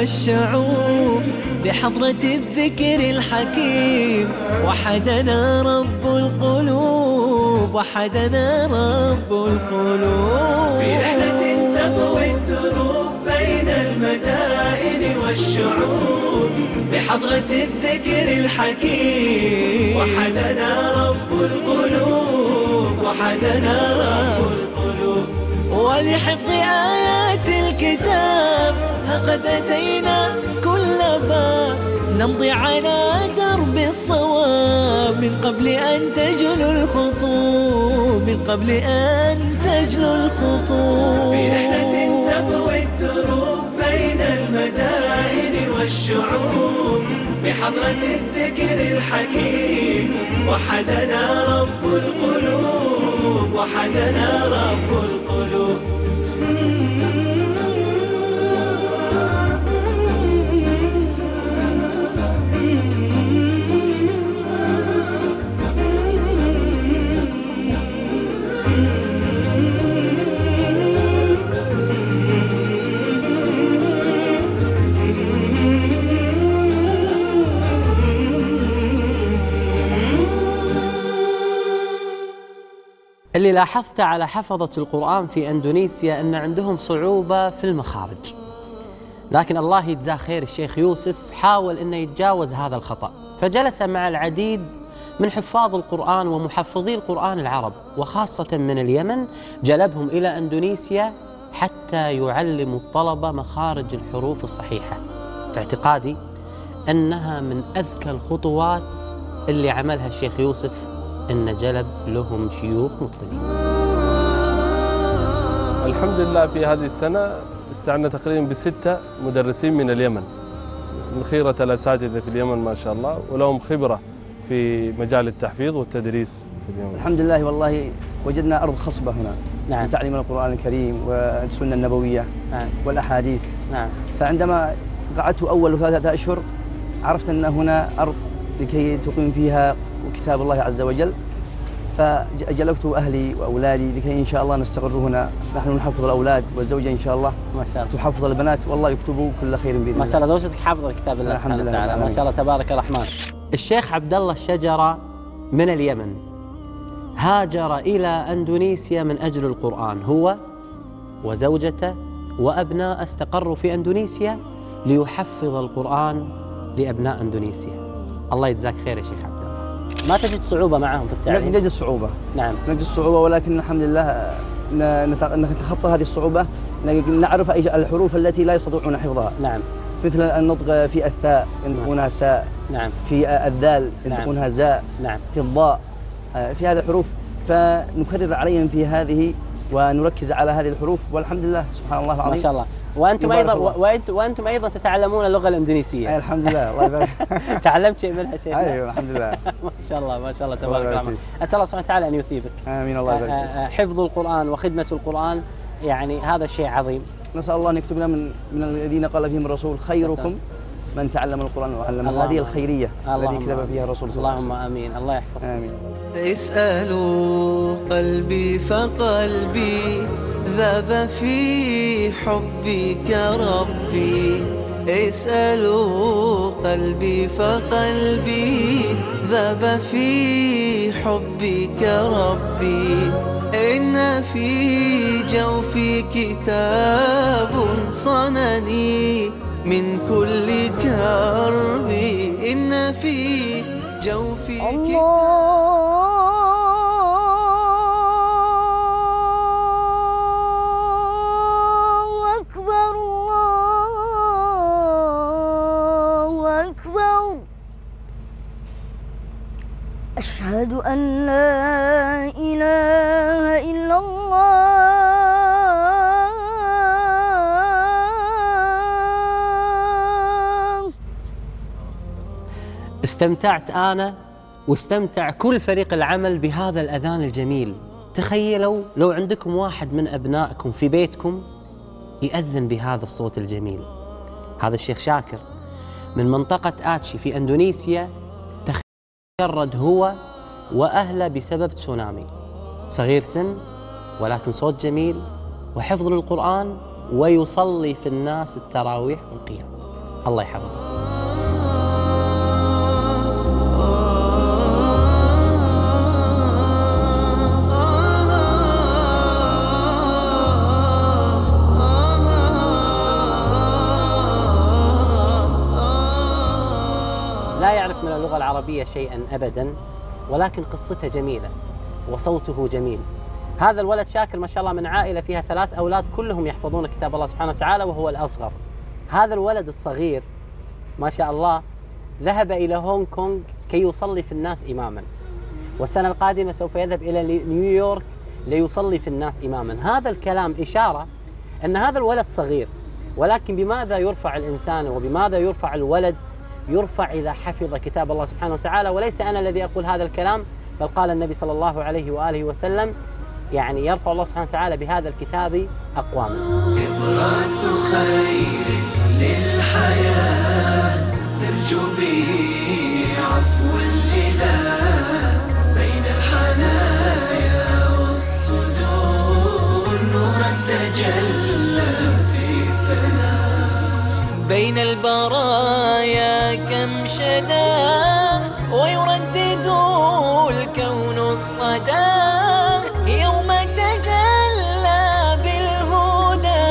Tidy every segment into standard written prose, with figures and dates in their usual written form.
والشعوب بحضرة الذكر الحكيم. وحدنا رب القلوب، وحدنا رب القلوب. في رحلة تطوي الدروب بين المدائن والشعوب بحضرة الذكر الحكيم. وحدنا رب القلوب، وحدنا رب القلوب. ولحفظ آيات الكتاب لقد أتينا كل باب نمضي على درب الصواب من قبل أن تجلو الخطوب، من قبل أن تجلو الخطوب. في رحلة تطوي الدروب بين المدائن والشعوب بحضرة الذكر الحكيم. وحدنا رب القلوب، وحدنا رب القلوب. اللي لاحظت على حفظة القرآن في أندونيسيا أن عندهم صعوبة في المخارج، لكن الله يجزاه خير الشيخ يوسف حاول أنه يتجاوز هذا الخطأ، فجلس مع العديد من حفاظ القرآن ومحفظي القرآن العرب وخاصة من اليمن، جلبهم إلى أندونيسيا حتى يعلموا الطلبة مخارج الحروف الصحيحة. في اعتقادي أنها من أذكى الخطوات اللي عملها الشيخ يوسف، إن جلب لهم شيوخ متقنين. الحمد لله في هذه السنة استعنا تقريبا ب6 مدرسين من اليمن، من خيرة الأساتذة في اليمن ما شاء الله، ولهم خبرة في مجال التحفيظ والتدريس في اليمن. الحمد لله والله وجدنا أرض خصبة هنا. نعم. لتعليم القرآن الكريم والسنة النبوية. نعم. والأحاديث. نعم. فعندما قعدت أول 3 أشهر عرفت أن هنا أرض لكي تقيم فيها كتاب الله عز وجل، فجلبت أهلي وأولادي لكي إن شاء الله نستقر هنا. نحن نحفظ الأولاد والزوجة إن شاء الله ما شاء الله تحفظ البنات، والله يكتبوا كل خير بإذن الله. ما شاء الله زوجتك حافظة كتاب الله سبحانه وتعالى، ما شاء الله تبارك الرحمن. الشيخ عبد الله الشجرة من اليمن هاجر إلى أندونيسيا من أجل القرآن، هو وزوجته وأبناء استقروا في أندونيسيا ليحفظ القرآن لأبناء أندونيسيا. الله يجزاك خير يا شيخ عبد الله. ما تجد صعوبة معهم في التعليم؟ نجد الصعوبة. نعم نجد الصعوبة، ولكن الحمد لله نتخطى هذه الصعوبة. نعرف الحروف التي لا يستطيعون حفظها. نعم. مثل النطق في الثاء ينطقونها ساء. نعم. في الذال ينطقونها زاء. نعم. في الضاء، في هذه الحروف، فنكرر عليهم في هذه ونركز على هذه الحروف، والحمد لله سبحان الله العظيم. ما شاء الله. وأنتم أيضا تتعلمون اللغة الإندونيسية. الحمد لله الله يبارك. تعلمت شيء منها شيء؟ أيوه الحمد لله. ما شاء الله ما شاء الله تبارك الرحمن. أسأل الله سبحانه وتعالى أن يثيبك. آمين الله يبارك. حفظ القرآن وخدمة القرآن يعني هذا شيء عظيم. نسأل الله أن يكتبنا من الذين قال فيهم الرسول خيركم من تعلم القرآن وعلمه. هذه الخيرية التي كتب فيها الرسول صلى الله عليه وسلم. اللهم آمين. الله يحفظك. آمين. اسألوا قلبي فقلبي ذاب في حبك ربي. اسألوا قلبي فقلبي ذاب في حبك ربي. إن في جوفي كتاب صنني من كل كرب. إن في جوفي كتاب. أشهد أن لا إله إلا الله. استمتعت أنا واستمتع كل فريق العمل بهذا الأذان الجميل. تخيلوا لو عندكم واحد من أبنائكم في بيتكم يأذن بهذا الصوت الجميل. هذا الشيخ شاكر من منطقة آتشي في أندونيسيا، تشرد هو وأهله بسبب تسونامي. صغير سن ولكن صوت جميل وحفظ للقرآن ويصلي في الناس التراويح والقيام. الله يحفظه. لا يعرف من اللغة العربية شيئا أبدا، ولكن قصته جميلة وصوته جميل. هذا الولد شاكر ما شاء الله من عائلة فيها 3 أولاد كلهم يحفظون كتاب الله سبحانه وتعالى وهو الأصغر. هذا الولد الصغير ما شاء الله ذهب إلى هونغ كونغ كي يصلي في الناس إماما، والسنة القادمة سوف يذهب إلى نيويورك ليصلي في الناس إماما. هذا الكلام إشارة أن هذا الولد صغير، ولكن بماذا يرفع الإنسان وبماذا يرفع الولد؟ يرفع إذا حفظ كتاب الله سبحانه وتعالى. وليس أنا الذي أقول هذا الكلام، بل قال النبي صلى الله عليه وآله وسلم يعني يرفع الله سبحانه وتعالى بهذا الكتاب أقواما. إبراس خير للحياة نرجو به عفو الإله بين الحنايا والصدور نورا تجلى في سلام بين البرايا كم شدا ويردد الكون الصدى يوم تجلى بالهدى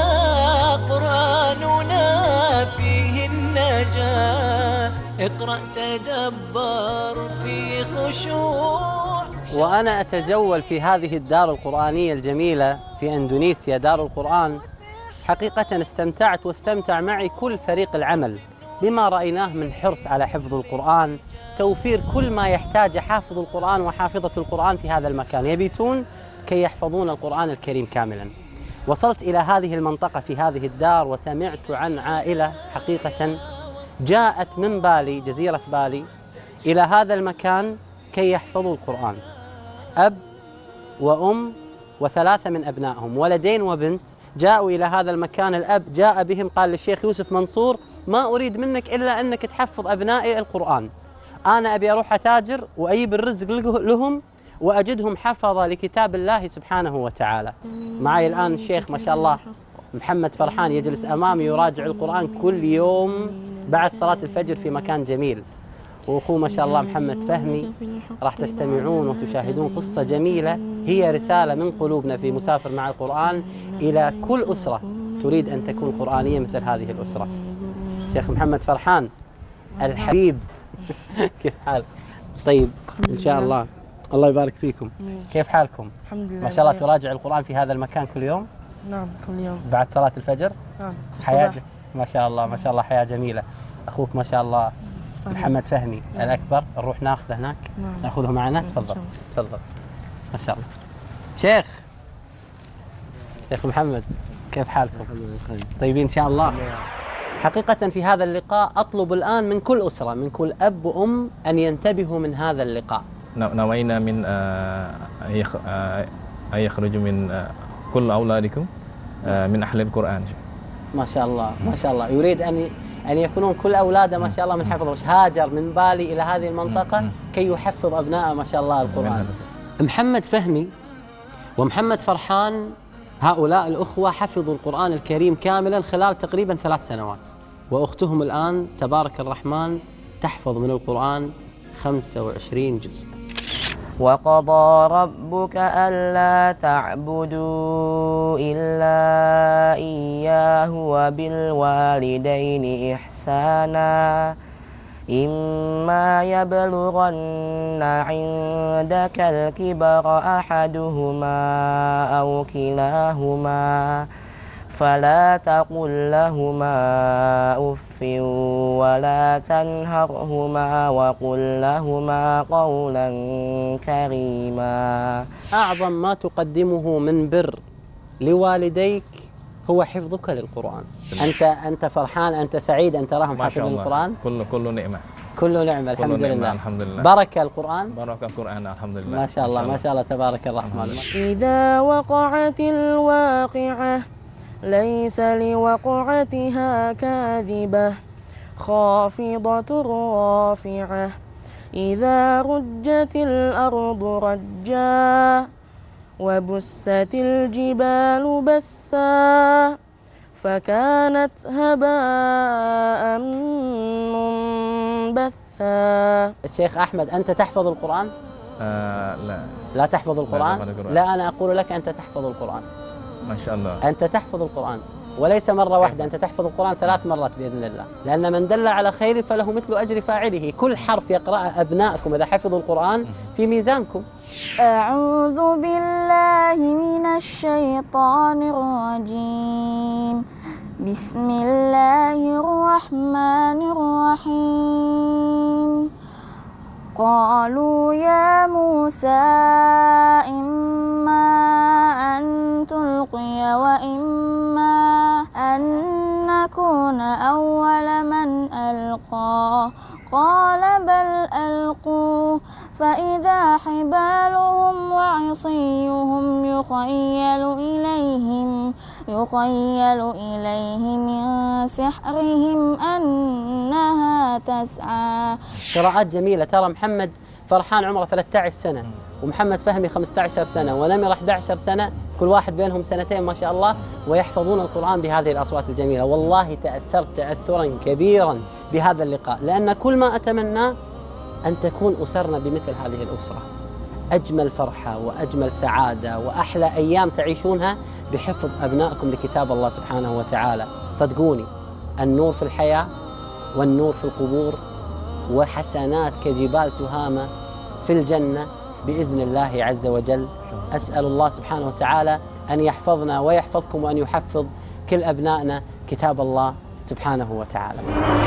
قرآننا فيه النجاة اقرأ تدبر في خشوع. وأنا أتجول في هذه الدار القرآنية الجميلة في أندونيسيا، دار القرآن. حقيقة استمتعت واستمتع معي كل فريق العمل بما رأيناه من حرص على حفظ القرآن، توفير كل ما يحتاج حافظ القرآن وحافظة القرآن في هذا المكان، يبيتون كي يحفظون القرآن الكريم كاملا. وصلت إلى هذه المنطقة في هذه الدار وسمعت عن عائلة حقيقة جاءت من بالي، جزيرة بالي، إلى هذا المكان كي يحفظوا القرآن. أب وأم و3 من أبنائهم، ولدين وبنت، جاءوا إلى هذا المكان. الأب جاء بهم قال للشيخ يوسف منصور ما أريد منك إلا أنك تحفظ أبنائي القرآن، أنا أبي أروح أتاجر وأجيب الرزق لهم وأجدهم حفظة لكتاب الله سبحانه وتعالى. معي الآن الشيخ ما شاء الله محمد فرحان يجلس أمامي يراجع القرآن كل يوم بعد صلاة الفجر في مكان جميل، وأخوه ما شاء الله محمد فهمي. راح تستمعون وتشاهدون قصة جميلة هي رسالة من قلوبنا في مسافر مع القرآن إلى كل أسرة تريد أن تكون قرآنية مثل هذه الأسرة. شيخ محمد فرحان الحبيب كيف حالك؟ طيب إن شاء الله، الله يبارك فيكم. كيف حالكم؟ الحمد لله. ما شاء الله تراجع القرآن في هذا المكان كل يوم؟ نعم كل يوم بعد صلاة الفجر؟ نعم. حياة ما شاء الله ما شاء الله حياة جميلة. أخوك ما شاء الله محمد فهمي الأكبر نروح ناخذه هناك. نعم. ناخذه معنا. تفضل تفضل. ما شاء الله. شيخ محمد كيف حالكم؟ طيبين إن شاء الله. حقيقة في هذا اللقاء أطلب الآن من كل أسرة، من كل أب وأم أن ينتبهوا من هذا اللقاء. نوينا من أن يخرج من كل أولادكم من أهل القرآن. ما شاء الله ما شاء الله، يريد أن يكونون كل أولاده ما شاء الله من حفظ. هاجر من بالي إلى هذه المنطقة كي يحفظ أبنائه ما شاء الله القرآن. محمد فهمي ومحمد فرحان هؤلاء الأخوة حفظوا القرآن الكريم كاملا خلال تقريبا 3 سنوات، وأختهم الآن تبارك الرحمن تحفظ من القرآن 25 جزء. وقضى ربك ألا تعبدوا إلا إياه وبالوالدين إحسانا إما يبلغن عندك الكبر أحدهما أو كلاهما فلا تقل لهما أف ولا تنهرهما وقل لهما قولا كريما. أعظم ما تقدمه من بر لوالديك هو حفظك للقرآن. أنت فرحان، أنت سعيد أن تراهم حافظين القرآن. كل نعمة، كل نعمة الحمد لله. الحمد لله. بركة القرآن، بركة القرآن الحمد لله. ما شاء الله ما شاء الله تبارك الرحمن. إذا وقعت الواقعة ليس لوقعتها كاذبة خافضة رافعة إذا رجت الأرض رجا وبست الجبال بسا فكانت هباء عبثا. الشيخ أحمد، أنت تحفظ القرآن؟ لا. لا تحفظ القرآن؟ أحفظ القرآن. لا، أنا أقول لك أنت تحفظ القرآن. ما شاء الله. أنت تحفظ القرآن، وليس مرة واحدة، أنت تحفظ القرآن 3 مرات بإذن الله، لأن من دل على خير فله مثل أجر فاعله. كل حرف يقرأه أبنائكم إذا حفظوا القرآن في ميزانكم. أعوذ بالله من الشيطان الرجيم. بسم الله الرحمن الرحيم. قالوا يا موسى إما أن تلقي وإما أن نكون أول من ألقى. قال بل ألقوا فإذا حبالهم وعصيهم يخيل إليه من سحرهم أنها تسعى. قراءات جميلة. ترى محمد فرحان عمره 13 سنة، ومحمد فهمي 15 سنة، ونمر 11 سنة، كل واحد بينهم 2 ما شاء الله، ويحفظون القرآن بهذه الأصوات الجميلة. والله تأثرت تأثرا كبيرا بهذا اللقاء، لأن كل ما أتمنى أن تكون أسرنا بمثل هذه الأسرة. أجمل فرحة وأجمل سعادة وأحلى أيام تعيشونها بحفظ أبنائكم لكتاب الله سبحانه وتعالى. صدقوني، النور في الحياة والنور في القبور، وحسنات كجبال تهامة في الجنة بإذن الله عز وجل. أسأل الله سبحانه وتعالى أن يحفظنا ويحفظكم، وأن يحفظ كل أبنائنا كتاب الله سبحانه وتعالى.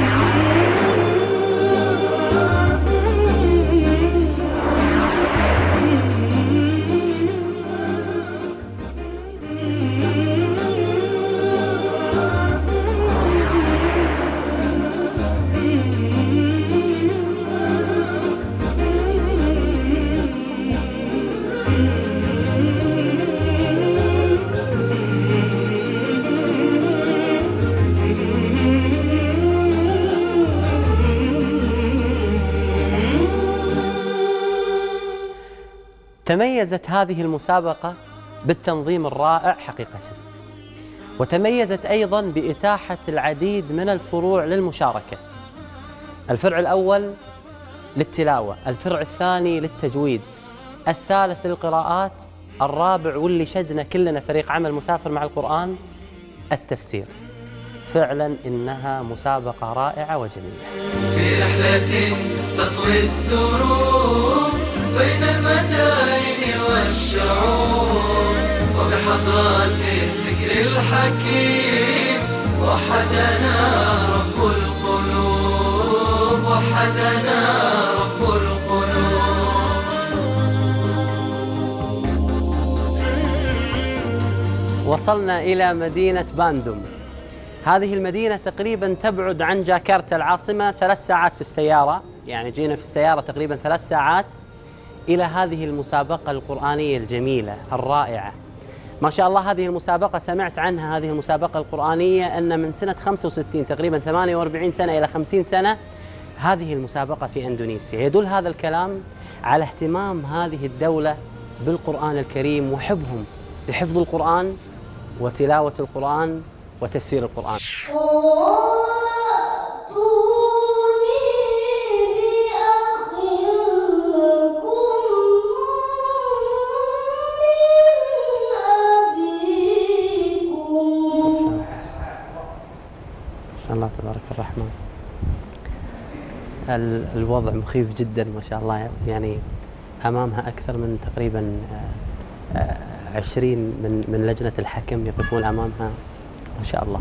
تميزت هذه المسابقة بالتنظيم الرائع حقيقة، وتميزت أيضا بإتاحة العديد من الفروع للمشاركة. الفرع الأول للتلاوة، الفرع الثاني للتجويد، الثالث للقراءات، الرابع واللي شدنا كلنا فريق عمل مسافر مع القرآن التفسير. فعلا إنها مسابقة رائعة وجميلة. في رحلة تطوي الدروب بين المدائن والشعوب، وبحضرات الذكر الحكيم وحدنا رب القلوب، وحدنا رب القلوب. وصلنا إلى مدينة باندوم. هذه المدينة تقريبا تبعد عن جاكرتا العاصمة 3 ساعات في السيارة، يعني جينا في السيارة تقريبا 3 ساعات إلى هذه المسابقة القرآنية الجميلة الرائعة. ما شاء الله هذه المسابقة سمعت عنها، هذه المسابقة القرآنية، أن من سنة 65 تقريبا 48 سنة إلى 50 سنة هذه المسابقة في أندونيسيا. يدل هذا الكلام على اهتمام هذه الدولة بالقرآن الكريم وحبهم لحفظ القرآن وتلاوة القرآن وتفسير القرآن. الله تبارك الرحمن. الوضع مخيف جدا ما شاء الله، يعني أمامها أكثر من تقريبا 20 من لجنة الحكم يقفون أمامها ما شاء الله.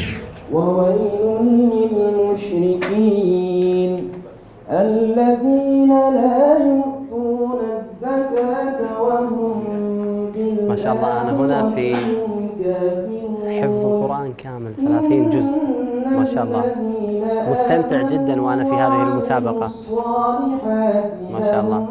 وويل للمشركين الذين لا يؤتون الزكاة وهم بالآخرة ما شاء الله. أنا هنا في حفظ القرآن كامل 30 جزء ما شاء الله، مستمتع جدا وأنا في هذه المسابقة ما شاء الله.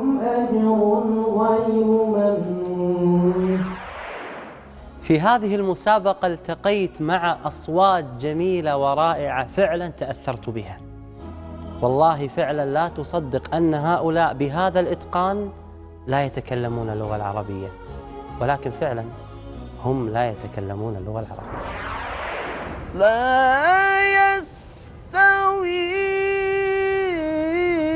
في هذه المسابقة التقيت مع أصوات جميلة ورائعة، فعلا تأثرت بها. والله فعلا لا تصدق أن هؤلاء بهذا الإتقان لا يتكلمون اللغة العربية، ولكن فعلا هم لا يتكلمون اللغة العربية. لا يستوي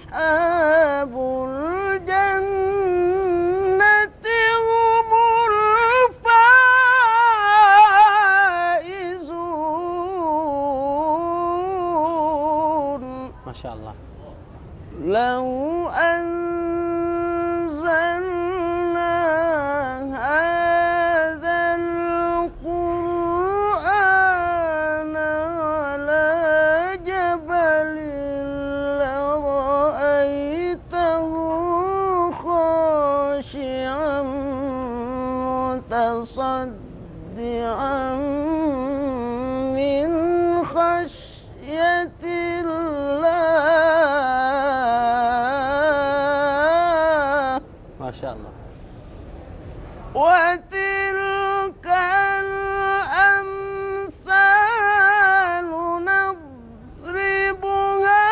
أصحاب الجنة هم الفائزون. ما شاء الله. لو أنزلنا هذا القرآن على جبل لرأيته خاشعا متصدعا من خشية الله. ما شاء الله. وتلك الأمثال نضربها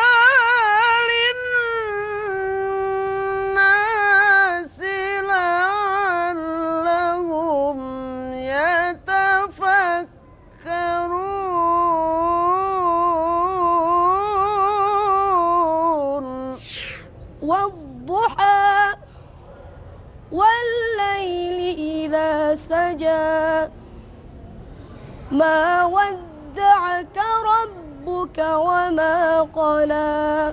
للناس لعلهم يتفكرون. والضحى والليل إذا سجى ما ودعك ربك وما قلى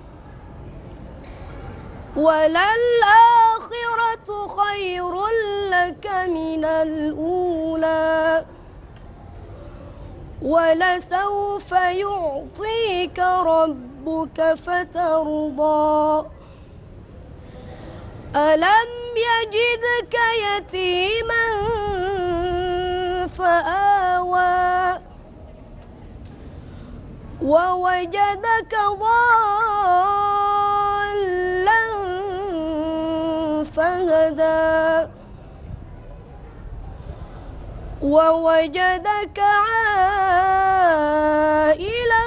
وللآخرة خير لك من الأولى ولسوف يعطيك ربك فترضى. ألم يجدك يتيما فآوى ووجدك ضالا فهدى ووجدك عائلا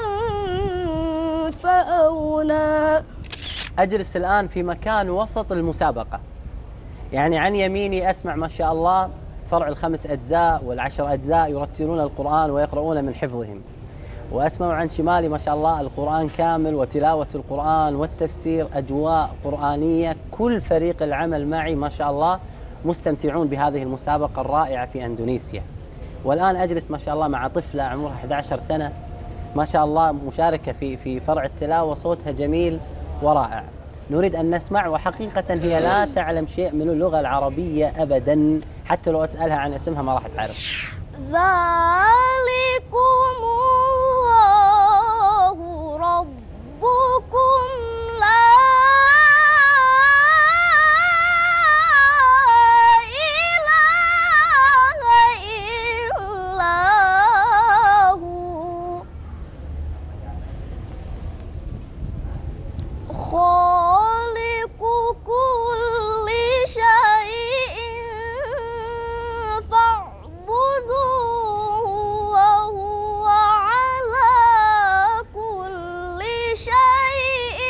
فأغنى. أجلس الآن في مكان وسط المسابقة، يعني عن يميني أسمع ما شاء الله فرع ال5 أجزاء وال10 أجزاء يرتلون القرآن ويقرؤون من حفظهم، وأسمع عن شمالي ما شاء الله القرآن كامل وتلاوة القرآن والتفسير، أجواء قرآنية. كل فريق العمل معي ما شاء الله مستمتعون بهذه المسابقة الرائعة في أندونيسيا. والآن أجلس ما شاء الله مع طفلة عمرها 11 سنة ما شاء الله مشاركة في فرع التلاوة، صوتها جميل ورائع. نريد أن نسمع، وحقيقة هي لا تعلم شيء من اللغة العربية أبدا، حتى لو أسألها عن اسمها ما راح تعرف. ذلكم الله ربكم لا إله إلا هو خالق كل شيء فاعبدوه وهو على كل شيء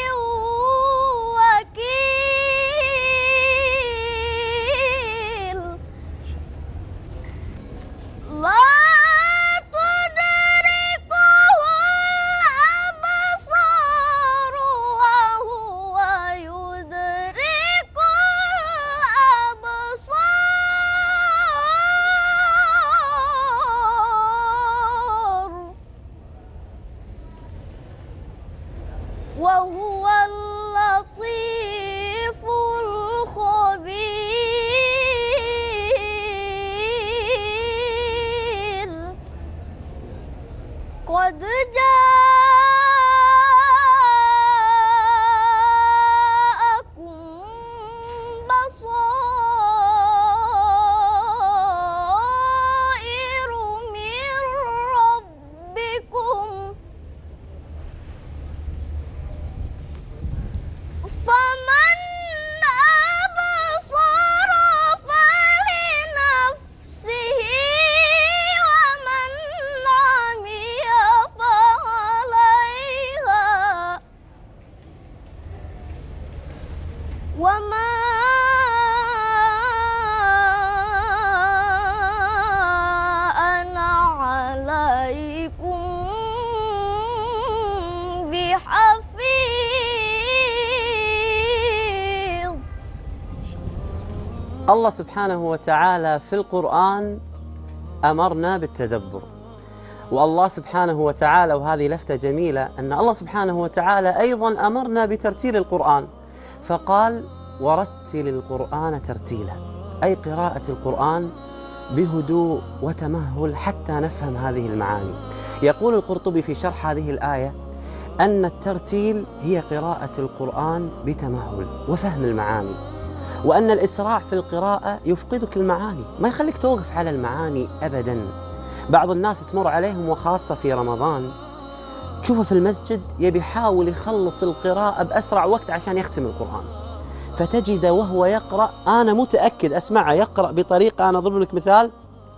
وكيل. لا تدركه الأبصار وهو يدرك الأبصار وهو اللطيف الخبير. قد جاءكم بصائر من ربكم فمن أبصر فلنفسه ومن عمي فعليها وما أنا عليكم بحفيظ. الله سبحانه وتعالى في القرآن أمرنا بالتدبر، والله سبحانه وتعالى، وهذه لفتة جميلة، أن الله سبحانه وتعالى أيضا أمرنا بترتيل القرآن، فقال ورتل القرآن ترتيلا، أي قراءة القرآن بهدوء وتمهل حتى نفهم هذه المعاني. يقول القرطبي في شرح هذه الآية أن الترتيل هي قراءة القرآن بتمهل وفهم المعاني، وأن الإسراع في القراءة يفقدك المعاني، ما يخليك توقف على المعاني أبداً. بعض الناس تمر عليهم وخاصة في رمضان تشوفه في المسجد يبي يحاول يخلص القراءة بأسرع وقت عشان يختم القرآن، فتجد وهو يقرأ، أنا متأكد أسمعه يقرأ بطريقة، أنا أضرب لك مثال: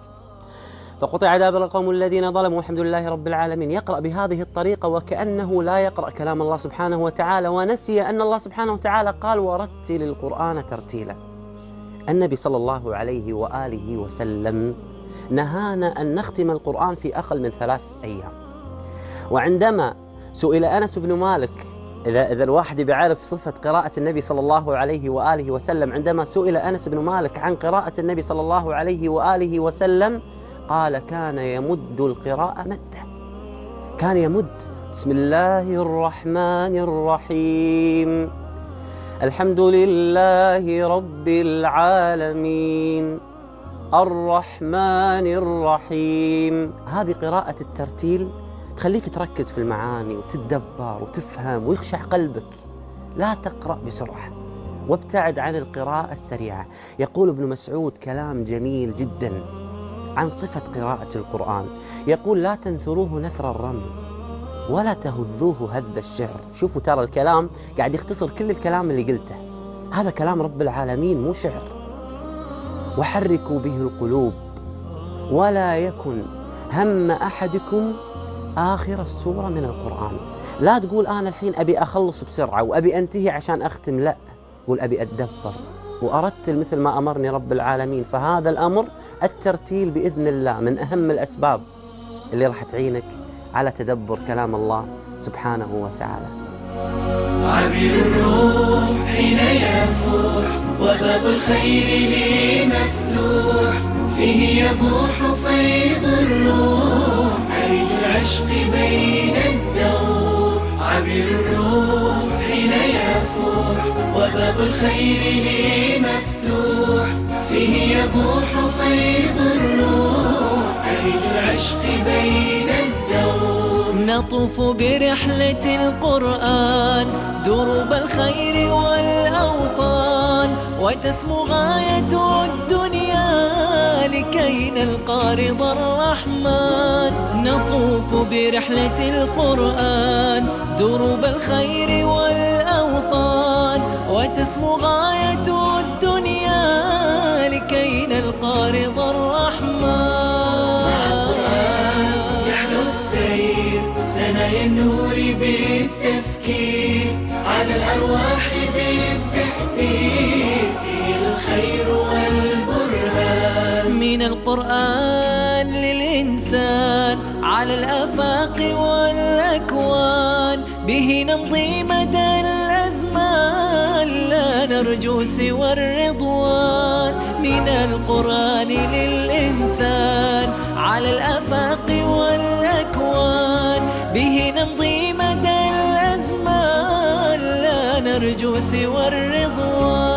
فقطع دابر القوم الذين ظلموا والحمد لله رب العالمين، يقرأ بهذه الطريقة وكأنه لا يقرأ كلام الله سبحانه وتعالى، ونسي أن الله سبحانه وتعالى قال ورتل القرآن ترتيلا. النبي صلى الله عليه وآله وسلم نهانا أن نختم القرآن في أقل من 3 أيام. وعندما سئل أنس بن مالك، إذا الواحد بيعرف صفة قراءة النبي صلى الله عليه وآله وسلم، عندما سئل أنس بن مالك عن قراءة النبي صلى الله عليه وآله وسلم قال كان يمد القراءة مدا، كان يمد: بسم الله الرحمن الرحيم، الحمد لله رب العالمين، الرحمن الرحيم. هذه قراءة الترتيل تخليك تركز في المعاني وتتدبر وتفهم ويخشع قلبك. لا تقرأ بسرعة وابتعد عن القراءة السريعة. يقول ابن مسعود كلام جميل جدا عن صفة قراءة القرآن، يقول: لا تنثروه نثر الرمل ولا تهذوه هذ الشعر. شوفوا ترى الكلام قاعد يختصر كل الكلام اللي قلته، هذا كلام رب العالمين مو شعر. وحركوا به القلوب ولا يكن هم أحدكم آخر السورة من القرآن. لا تقول أنا الحين أبي أخلص بسرعة وأبي أنتهي عشان أختم، لا، قول أبي أتدبر وأرتل مثل ما أمرني رب العالمين. فهذا الأمر، الترتيل بإذن الله، من أهم الأسباب اللي راح تعينك على تدبر كلام الله سبحانه وتعالى. عبير الروح حين يفوح وباب الخير لي مفتوح، فيه يبوح فيض الروح عريج العشق بين الدور. عبير الروح حين يفوح وباب الخير لي مفتوح، فيه يبوح فيض الروح عريج العشق بين الدور. نطوف برحلة القرآن دروب الخير والأوطان، وتسمو غاية الدنيا لكي نلقى رضا الرحمن. نطوف برحلة القرآن دروب الخير والأوطان، وتسمو غاية الدنيا لكي نلقى رضا الرحمن. سنايا النور بالتفكير على الأرواح بالتأثير، فيه الخير والبرهان. من القرآن للإنسان على الآفاق والأكوان، به نمضي مدى الأزمان لا نرجو سوى الرضوان. من القرآن للإنسان على الآفاق والأكوان، به نمضي مدى الأزمان لا نرجو سوى الرضوان.